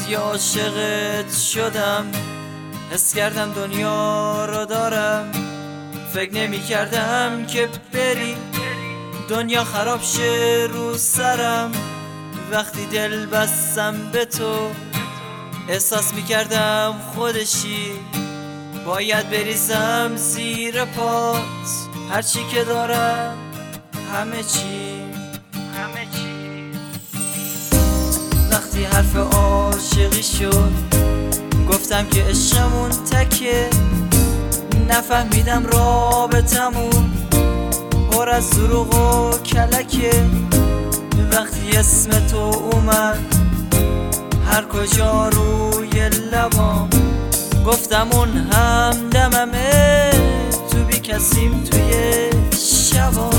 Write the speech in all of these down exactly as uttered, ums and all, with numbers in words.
وقتی عاشقت شدم حس کردم دنیا رو دارم، فکر نمی کردم که بری دنیا خراب شه رو سرم. وقتی دل بستم به تو احساس می کردم خودشی، باید بریزم زیر پات هرچی که دارم، همه چی همه چی. وقتی حرف عاشقی شد گفتم که عشقمون تکه، نفهمیدم رابطمون پر از دروغ و کلکه. وقتی اسم تو اومد هر کجا روی لبام گفتم اون همدممه، تو بی کسیم توی شبا.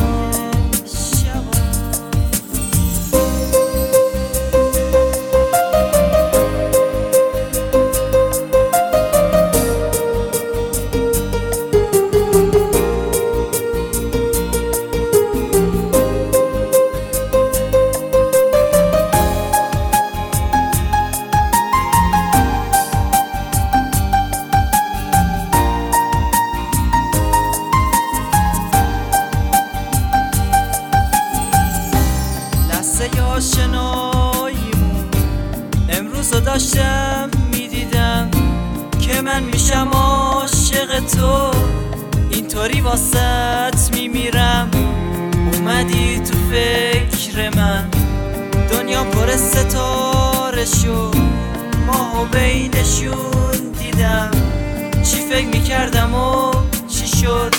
آشناییمون امروز رو داشتم میدیدم که من میشم عاشق تو، اینطوری واسط میمیرم. اومدی تو فکر من دنیا پر ستاره شد، ماهو بینشون دیدم، چی فکر میکردم و چی شد.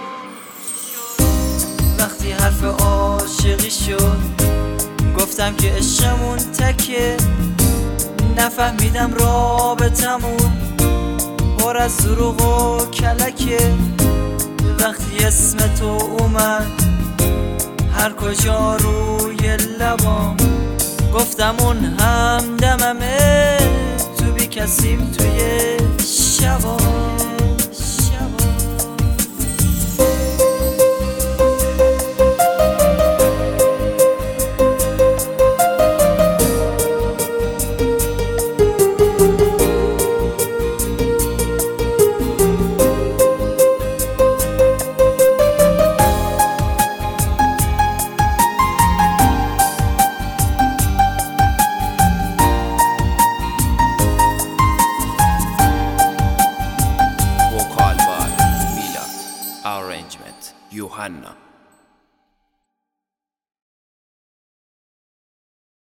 وقتی حرف عاشقی شد گفتم که عشقمون تکه، نفهمیدم رابطمون پر از دروغ و کلکه. وقتی اسم تو اومد هر کجا روی لبام گفتم اون همدممه، تو بی کسیم توی شبا. Arrangement Johanna.